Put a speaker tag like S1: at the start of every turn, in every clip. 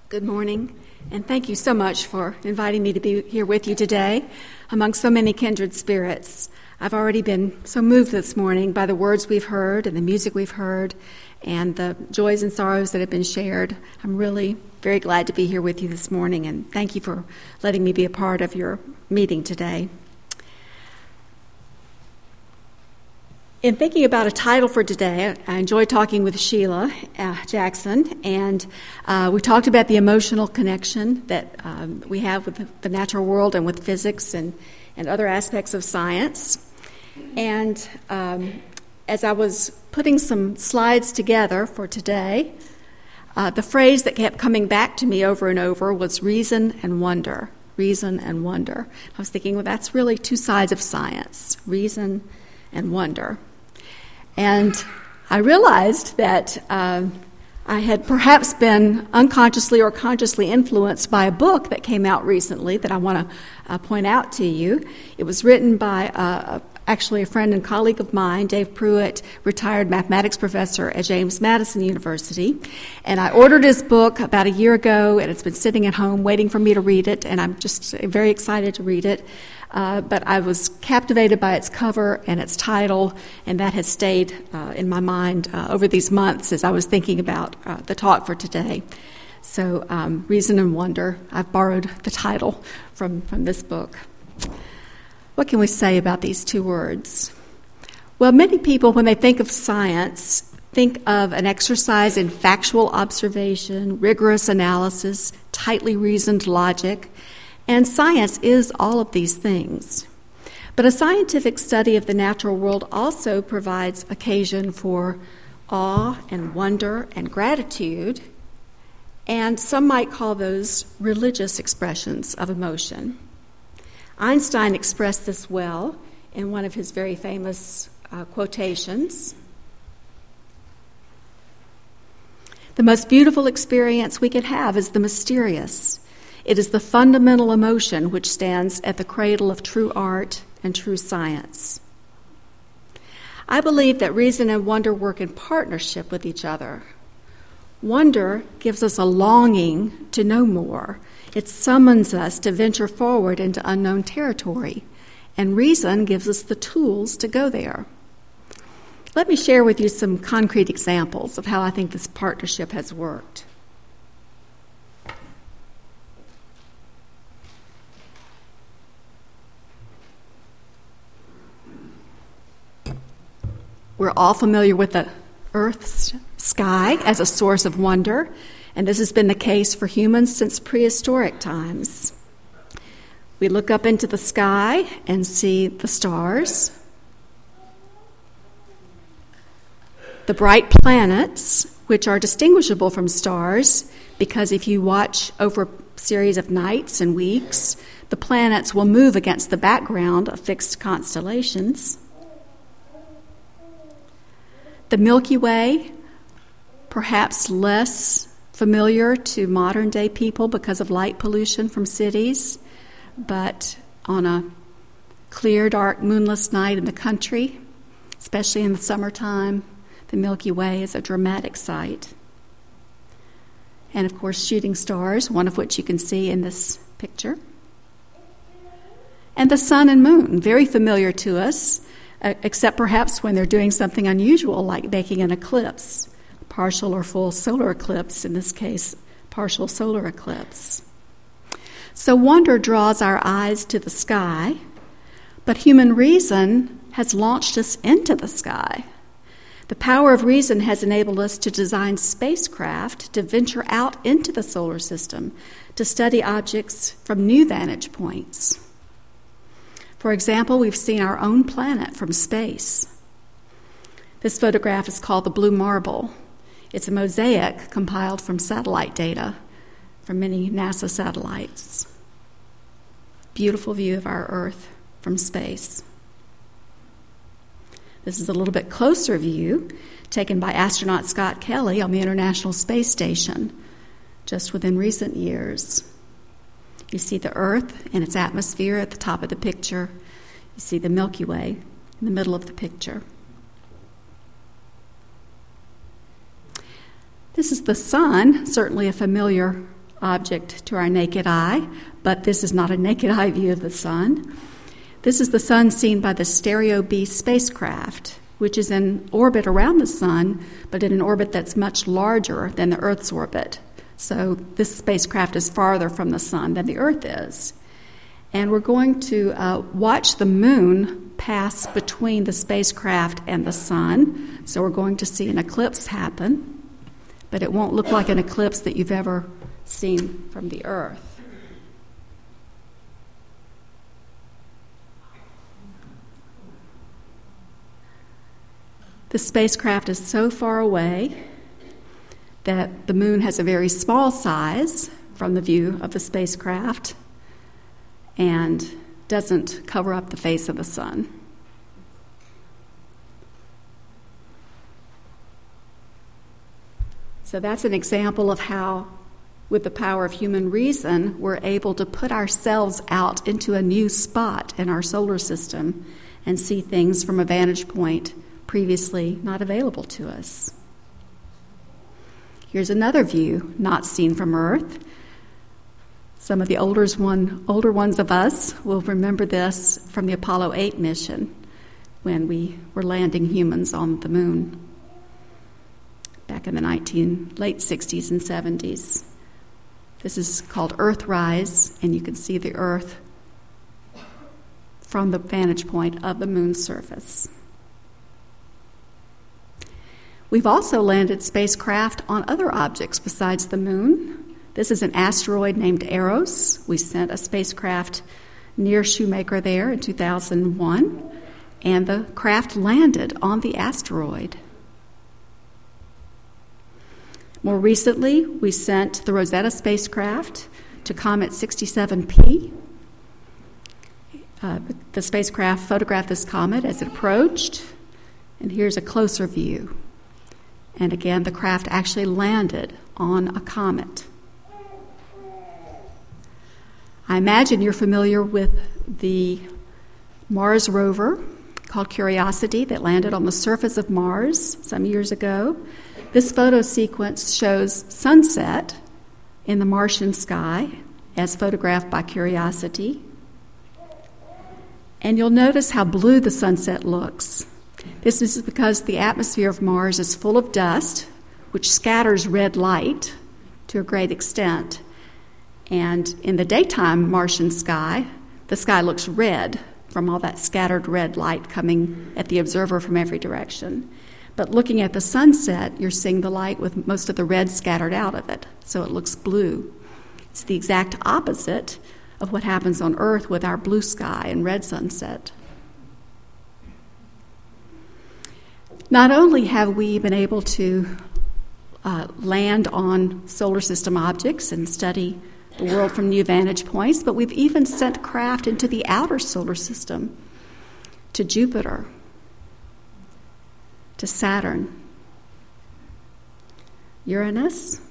S1: Good morning, and thank you so much for inviting me to be here with you today among so many kindred spirits. I've already been so moved this morning by the words we've heard and the music we've heard and the joys and sorrows that have been shared. I'm really very glad to be here with you this morning, and thank you for letting me be a part of your meeting today. In thinking about a title for today, I enjoyed talking with Sheila Jackson, and we talked about the emotional connection that we have with the natural world and with physics and other aspects of science. And as I was putting some slides together for today, the phrase that kept coming back to me over and over was reason and wonder. Reason and wonder. I was thinking, well, that's really two sides of science, reason and wonder. And I realized that I had perhaps been unconsciously or consciously influenced by a book that came out recently that I want to point out to you. It was written by actually a friend and colleague of mine, Dave Pruitt, retired mathematics professor at James Madison University. And I ordered his book about a year ago, and it's been sitting at home waiting for me to read it, and I'm just very excited to read it. But I was captivated by its cover and its title, and that has stayed in my mind over these months as I was thinking about the talk for today. So, Reason and Wonder, I've borrowed the title from this book. What can we say about these two words? Well, many people, when they think of science, think of an exercise in factual observation, rigorous analysis, tightly reasoned logic. And science is all of these things. But a scientific study of the natural world also provides occasion for awe and wonder and gratitude, and some might call those religious expressions of emotion. Einstein expressed this well in one of his very famous quotations. The most beautiful experience we can have is the mysterious. It is the fundamental emotion which stands at the cradle of true art and true science. I believe that reason and wonder work in partnership with each other. Wonder gives us a longing to know more. It summons us to venture forward into unknown territory, and reason gives us the tools to go there. Let me share with you some concrete examples of how I think this partnership has worked. We're all familiar with the Earth's sky as a source of wonder, and this has been the case for humans since prehistoric times. We look up into the sky and see the stars, the bright planets, which are distinguishable from stars because if you watch over a series of nights and weeks, the planets will move against the background of fixed constellations. The Milky Way, perhaps less familiar to modern-day people because of light pollution from cities, but on a clear, dark, moonless night in the country, especially in the summertime, the Milky Way is a dramatic sight. And, of course, shooting stars, one of which you can see in this picture. And the sun and moon, very familiar to us, except perhaps when they're doing something unusual like making an eclipse, partial or full solar eclipse, in this case, partial solar eclipse. So wonder draws our eyes to the sky, but human reason has launched us into the sky. The power of reason has enabled us to design spacecraft to venture out into the solar system, to study objects from new vantage points. For example, we've seen our own planet from space. This photograph is called the Blue Marble. It's a mosaic compiled from satellite data from many NASA satellites. Beautiful view of our Earth from space. This is a little bit closer view taken by astronaut Scott Kelly on the International Space Station just within recent years. You see the Earth and its atmosphere at the top of the picture. You see the Milky Way in the middle of the picture. This is the sun, certainly a familiar object to our naked eye, but this is not a naked eye view of the sun. This is the sun seen by the Stereo B spacecraft, which is in orbit around the sun, but in an orbit that's much larger than the Earth's orbit. So this spacecraft is farther from the sun than the Earth is. And we're going to watch the moon pass between the spacecraft and the sun. So we're going to see an eclipse happen, but it won't look like an eclipse that you've ever seen from the Earth. The spacecraft is so far away that the moon has a very small size from the view of the spacecraft and doesn't cover up the face of the sun. So that's an example of how, with the power of human reason, we're able to put ourselves out into a new spot in our solar system and see things from a vantage point previously not available to us. Here's another view not seen from Earth. Some of the older ones of us will remember this from the Apollo 8 mission when we were landing humans on the moon back in the late 60s and 70s. This is called Earthrise, and you can see the Earth from the vantage point of the moon's surface. We've also landed spacecraft on other objects besides the moon. This is an asteroid named Eros. We sent a spacecraft near Shoemaker there in 2001, and the craft landed on the asteroid. More recently, we sent the Rosetta spacecraft to Comet 67P. The spacecraft photographed this comet as it approached, and here's a closer view. And again, the craft actually landed on a comet. I imagine you're familiar with the Mars rover called Curiosity that landed on the surface of Mars some years ago. This photo sequence shows sunset in the Martian sky as photographed by Curiosity. And you'll notice how blue the sunset looks. This is because the atmosphere of Mars is full of dust, which scatters red light to a great extent. And in the daytime Martian sky, the sky looks red from all that scattered red light coming at the observer from every direction. But looking at the sunset, you're seeing the light with most of the red scattered out of it, so it looks blue. It's the exact opposite of what happens on Earth with our blue sky and red sunset. Not only have we been able to land on solar system objects and study the world from new vantage points, but we've even sent craft into the outer solar system, to Jupiter, to Saturn, Uranus,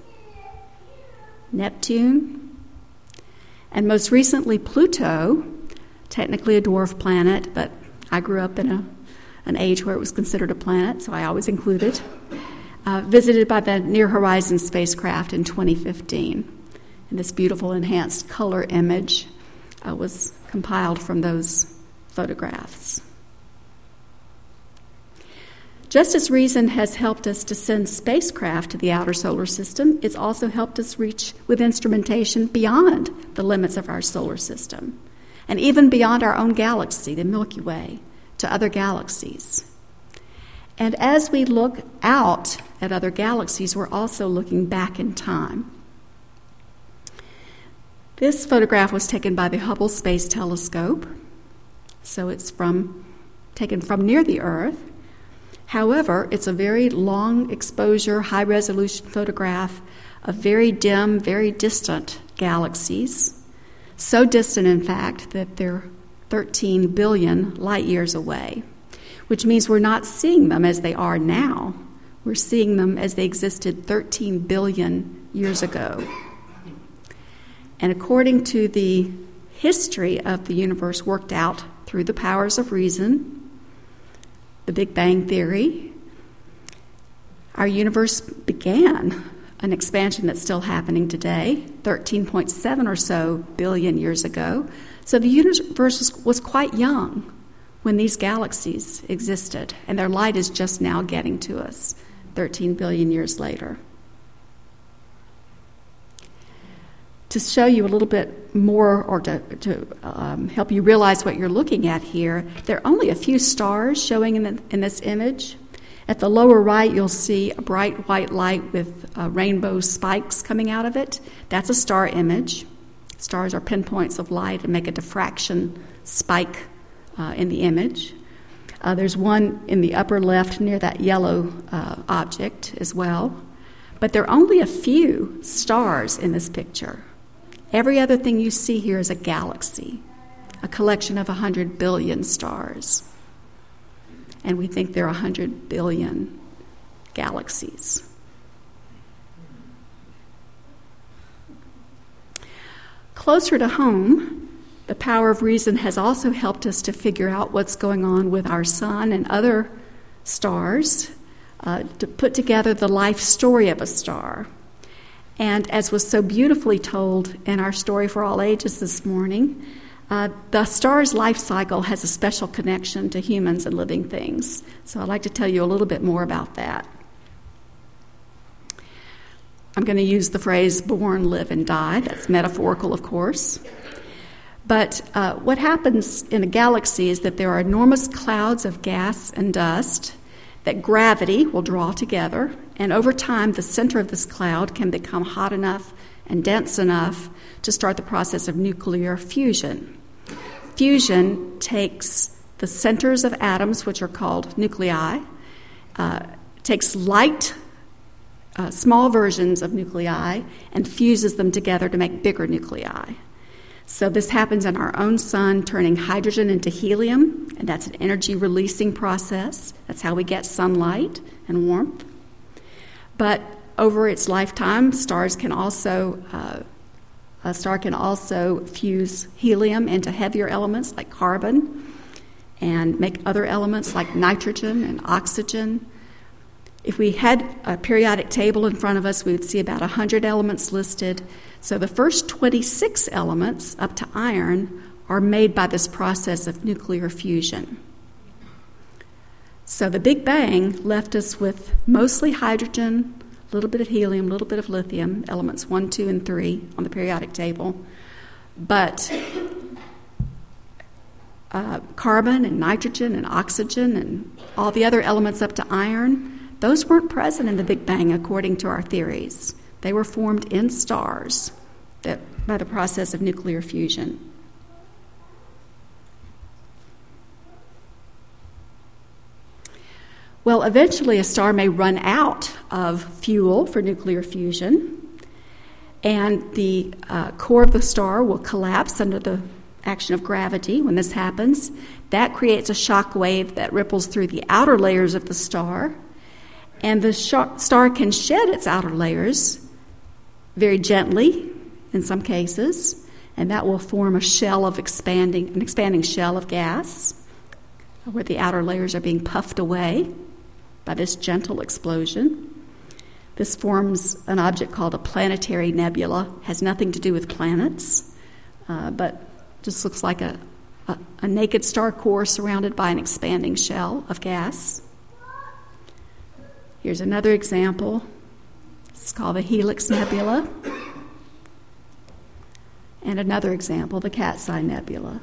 S1: Neptune, and most recently Pluto, technically a dwarf planet, but I grew up in an age where it was considered a planet, so I always include it, visited by the Near Horizon spacecraft in 2015. And this beautiful enhanced color image was compiled from those photographs. Just as reason has helped us to send spacecraft to the outer solar system, it's also helped us reach with instrumentation beyond the limits of our solar system, and even beyond our own galaxy, the Milky Way, to other galaxies. And as we look out at other galaxies, we're also looking back in time. This photograph was taken by the Hubble Space Telescope, so it's taken from near the Earth. However, it's a very long exposure, high-resolution photograph of very dim, very distant galaxies, so distant, in fact, that they're 13 billion light years away, which means we're not seeing them as they are now. We're seeing them as they existed 13 billion years ago. And according to the history of the universe worked out through the powers of reason, the Big Bang Theory, our universe began an expansion that's still happening today, 13.7 or so billion years ago. So the universe was quite young when these galaxies existed, and their light is just now getting to us 13 billion years later. To show you a little bit more, or to help you realize what you're looking at here, there are only a few stars showing in this image. At the lower right, you'll see a bright white light with rainbow spikes coming out of it. That's a star image. Stars are pinpoints of light and make a diffraction spike in the image. There's one in the upper left near that yellow object as well. But there are only a few stars in this picture. Every other thing you see here is a galaxy, a collection of 100 billion stars. And we think there are 100 billion galaxies. Closer to home, the power of reason has also helped us to figure out what's going on with our sun and other stars, to put together the life story of a star. And as was so beautifully told in our Story for All Ages this morning, the star's life cycle has a special connection to humans and living things. So I'd like to tell you a little bit more about that. I'm going to use the phrase born, live, and die. That's metaphorical, of course. But what happens in a galaxy is that there are enormous clouds of gas and dust that gravity will draw together, and over time the center of this cloud can become hot enough and dense enough to start the process of nuclear fusion. Fusion takes the centers of atoms, which are called nuclei, takes light, small versions of nuclei, and fuses them together to make bigger nuclei. So this happens in our own sun, turning hydrogen into helium, and that's an energy-releasing process. That's how we get sunlight and warmth. But over its lifetime, a star can also fuse helium into heavier elements like carbon and make other elements like nitrogen and oxygen. If we had a periodic table in front of us, we would see about 100 elements listed. So the first 26 elements, up to iron, are made by this process of nuclear fusion. So the Big Bang left us with mostly hydrogen, a little bit of helium, a little bit of lithium, elements 1, 2, and 3 on the periodic table. But carbon and nitrogen and oxygen and all the other elements up to iron, those weren't present in the Big Bang according to our theories. They were formed in stars by the process of nuclear fusion. Well, eventually a star may run out of fuel for nuclear fusion, and the core of the star will collapse under the action of gravity. When this happens, that creates a shock wave that ripples through the outer layers of the star, and the star can shed its outer layers very gently in some cases, and that will form an expanding shell of gas where the outer layers are being puffed away by this gentle explosion. This forms an object called a planetary nebula. Has nothing to do with planets, but just looks like a naked star core surrounded by an expanding shell of gas. Here's another example. It's called the Helix Nebula. And another example, the Cat's Eye Nebula.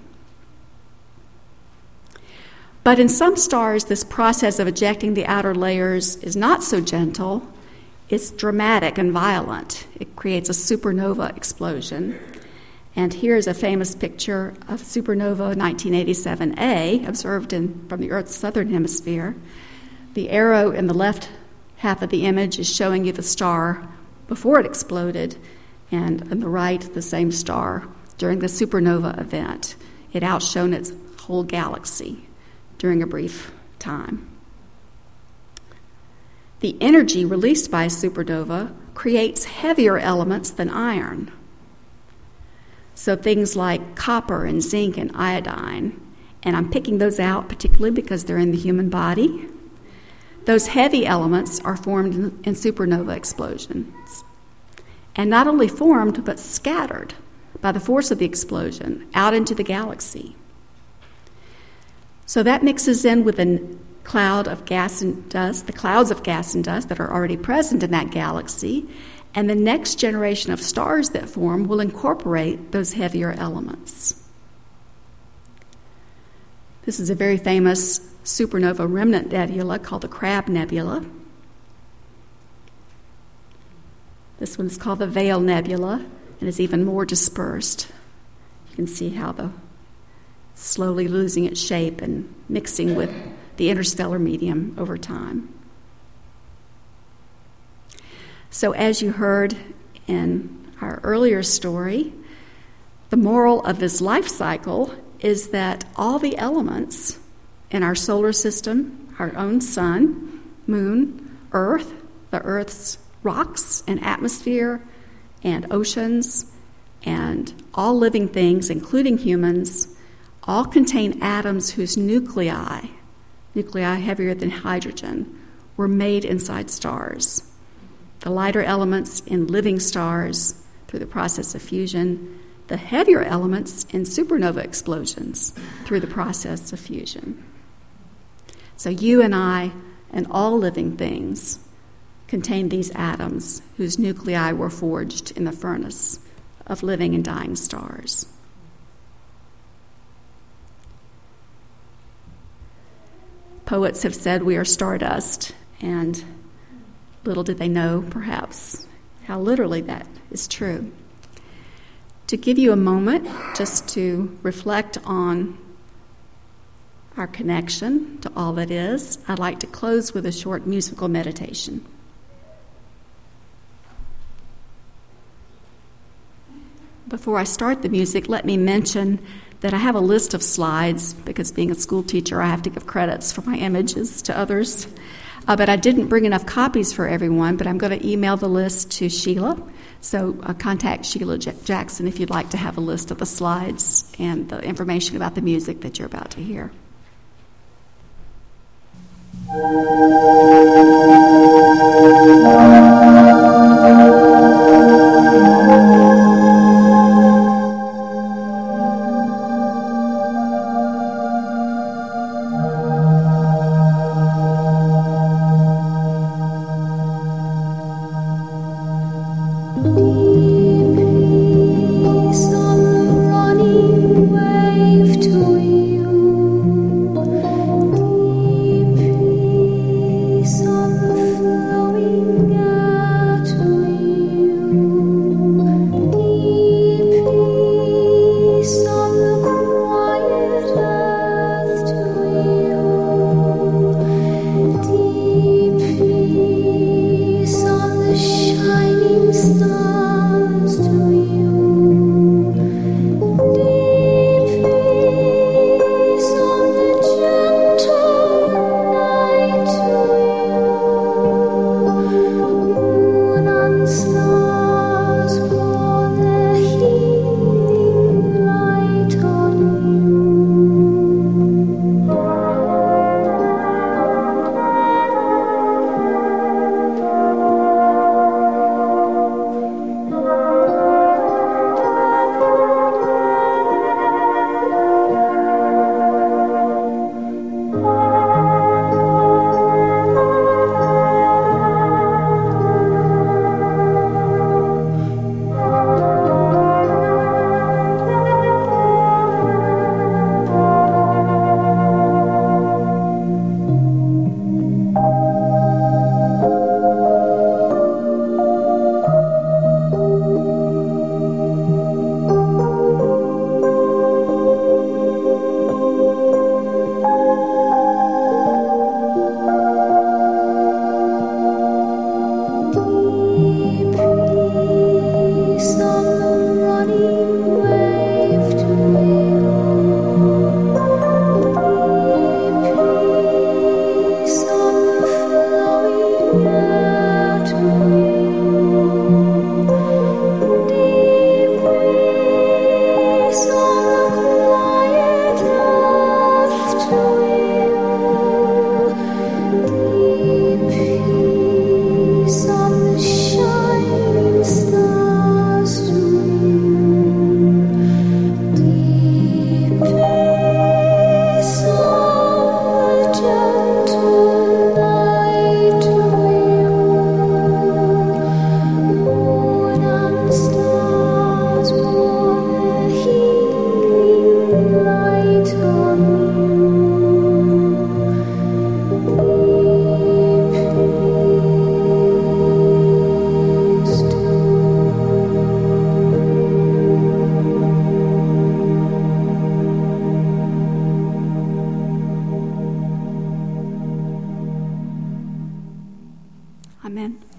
S1: But in some stars, this process of ejecting the outer layers is not so gentle. It's dramatic and violent. It creates a supernova explosion. And here's a famous picture of supernova 1987A, observed from the Earth's southern hemisphere. The arrow in the left half of the image is showing you the star before it exploded, and on the right, the same star during the supernova event. It outshone its whole galaxy during a brief time. The energy released by a supernova creates heavier elements than iron. So things like copper and zinc and iodine, and I'm picking those out particularly because they're in the human body. those heavy elements are formed in supernova explosions. And not only formed, but scattered by the force of the explosion out into the galaxy. So that mixes in with a cloud of gas and dust, the clouds of gas and dust that are already present in that galaxy, and the next generation of stars that form will incorporate those heavier elements. This is a very famous supernova remnant nebula called the Crab Nebula. This one is called the Veil Nebula and is even more dispersed. You can see how it's slowly losing its shape and mixing with the interstellar medium over time. So as you heard in our earlier story, the moral of this life cycle is that all the elements in our solar system, our own sun, moon, earth, the earth's rocks and atmosphere and oceans, and all living things, including humans, all contain atoms whose nuclei heavier than hydrogen, were made inside stars. The lighter elements in living stars through the process of fusion, the heavier elements in supernova explosions through the process of fusion. So you and I and all living things contain these atoms whose nuclei were forged in the furnace of living and dying stars. Poets have said we are stardust, and little did they know, perhaps, how literally that is true. To give you a moment just to reflect on our connection to all that is, I'd like to close with a short musical meditation. Before I start the music, let me mention that I have a list of slides, because being a school teacher, I have to give credits for my images to others. But I didn't bring enough copies for everyone, but I'm going to email the list to Sheila. So contact Sheila Jackson if you'd like to have a list of the slides and the information about the music that you're about to hear.
S2: Peace on
S1: Amen.